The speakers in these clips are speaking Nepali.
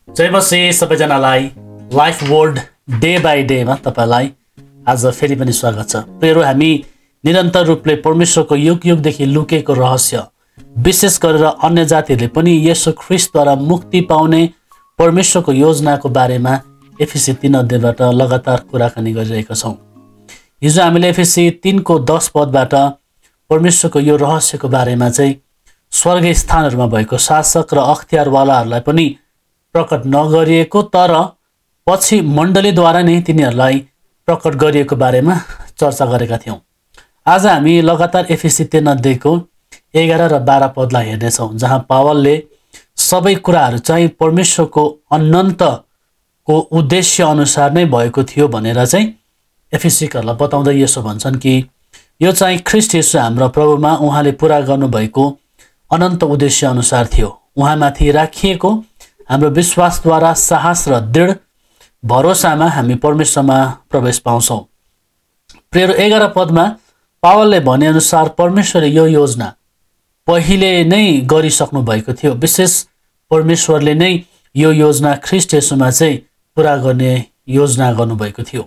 जय मसीह सबैजनालाई लाइफ वर्ल्ड डे बाई डेमा तपाईँलाई आज फेरि पनि स्वागत छ। प्रियहरू, हामी निरन्तर रूपले परमेश्वरको युग युगदेखि लुकेको रहस्य, विशेष गरेर अन्य जातिहरूले पनि येशू ख्रीष्टद्वारा मुक्ति पाउने परमेश्वरको योजनाको बारेमा एफिसी 3 अध्यायबाट लगातार कुराकानी गरिरहेका छौँ। हिजो हामीले एफिसी 3को 10 पदबाट परमेश्वरको यो रहस्यको बारेमा चाहिँ स्वर्गीय स्थानहरूमा भएको शासक र अख्तियारवालाहरूलाई पनि प्रकट नगरिएको तर पछि मण्डलीद्वारा नै तिनीहरूलाई प्रकट गरिएको बारेमा चर्चा गरेका थियौँ। आज हामी लगातार एफिसी 3 अध्यायको 11 र 12 पदलाई हेर्नेछौँ, जहाँ पावलले सबै कुराहरू चाहिँ परमेश्वरको अनन्तको उद्देश्य अनुसार नै भएको थियो भनेर चाहिँ एफिसीहरूलाई बताउँदै यसो भन्छन् कि यो चाहिँ ख्रीष्ट येशू हाम्रो प्रभुमा उहाँले पुरा गर्नुभएको अनन्त उद्देश्य अनुसार थियो। उहाँमाथि राखिएको हाम्रो विश्वासद्वारा साहस र दृढ भरोसामा हामी परमेश्वरमा प्रवेश पाउँछौँ। प्रियहरू, 11 पदमा पावलले भनेअनुसार परमेश्वरले यो योजना पहिले नै गरिसक्नु भएको थियो। विशेष परमेश्वरले नै यो योजना ख्रीष्ट येशूमा चाहिँ पुरा गर्ने योजना गर्नुभएको थियो।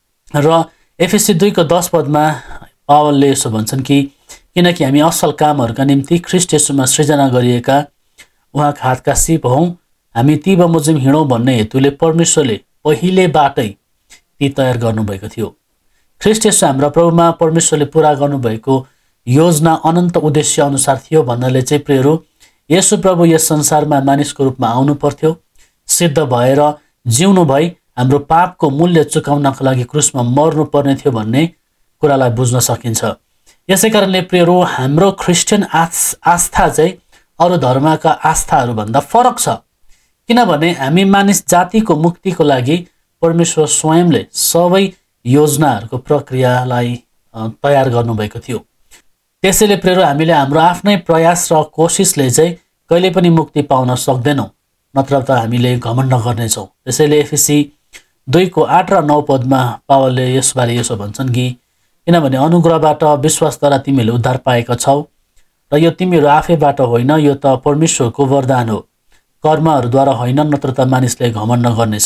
र एफिसी 2को 10 पदमा पावलले यसो भन्छन् कि किनकि हामी असल कामहरूका निम्ति ख्रीष्ट येशूमा सृजना गरिएका उहाँका हातका सिप हौँ, हामी ती बमोजिम हिँडौँ भन्ने हेतुले परमेश्वरले पहिलेबाटै ती तयार गर्नुभएको थियो। ख्रीष्ट येशू हाम्रा प्रभुमा परमेश्वरले पुरा गर्नुभएको योजना अनन्त उद्देश्य अनुसार थियो भन्नाले चाहिँ प्रियहरू, येशू प्रभु यस संसारमा मानिसको रूपमा आउनु पर्थ्यो, सिद्ध भएर जिउनु भई हाम्रो पापको मूल्य चुकाउनका लागि क्रुसमा मर्नु पर्ने थियो भन्ने कुरालाई बुझ्न सकिन्छ। यसै कारणले प्रियहरू, हाम्रो क्रिस्चियन आस्था चाहिँ अरू धर्मका आस्थाहरूभन्दा फरक छ, किनभने हामी मानिस जातिको मुक्तिको लागि परमेश्वर स्वयंले सबै योजनाहरूको प्रक्रियालाई तयार गर्नुभएको थियो। त्यसैले प्रियहरू, हामीले हाम्रो आफ्नै प्रयास र कोसिसले चाहिँ कहिले पनि मुक्ति पाउन सक्दैनौँ, नत्र त हामीले घमण्ड गर्नेछौँ। त्यसैले एफिसी 2को 8 र 9 पदमा पावलले यसबारे यसो भन्छन् कि किनभने अनुग्रहबाट विश्वासद्वारा तिमीहरूले उद्धार पाएका छौ र यो तिमीहरू आफैबाट होइन, यो त परमेश्वरको वरदान हो, कर्महरूद्वारा होइन, नत्र त मानिसले घमण्ड गर्नेछ।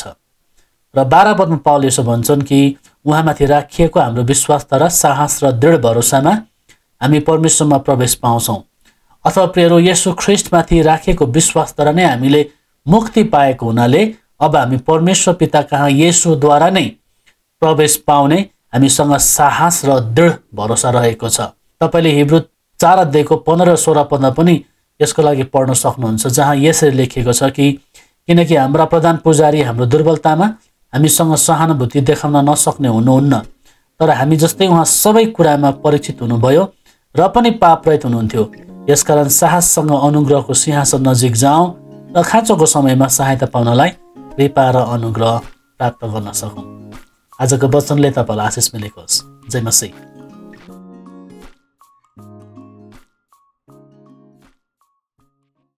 र 12 पदमा पावलले यसो भन्छन् कि उहाँमाथि राखिएको हाम्रो विश्वासद्वारा साहस र दृढ भरोसामा हामी परमेश्वरमा प्रवेश पाउँछौँ। अथवा प्रियहरू, येशू ख्रीष्टमाथि राखेको विश्वासद्वारा नै हामीले मुक्ति पाएको हुनाले अब हामी परमेश्वर पिता कहाँ येशूद्वारा नै प्रवेश पाउने हामीसँग साहस र दृढ भरोसा रहेको छ। तपाईँले हिब्रू 4 अध्यायको 15 र 16 पदमा पनि यसको लागि पढ्न सक्नुहुन्छ, जहाँ यसरी लेखिएको छ कि किनकि हाम्रा प्रधान पुजारी हाम्रो दुर्बलतामा हामीसँग सहानुभूति देखाउन नसक्ने हुनुहुन्न, तर हामी जस्तै उहाँ सबै कुरामा परीक्षित हुनुभयो र पनि पाप रहित हुनुहुन्थ्यो। यसकारण साहससँग अनुग्रहको सिंहासन नजिक जाउँ र खाँचोको समयमा सहायता पाउनलाई कृपा र अनुग्रह प्राप्त गर्न सकौँ। आजको वचनले तपाईँलाई आशिष मिलेको होस्। जय मसीह।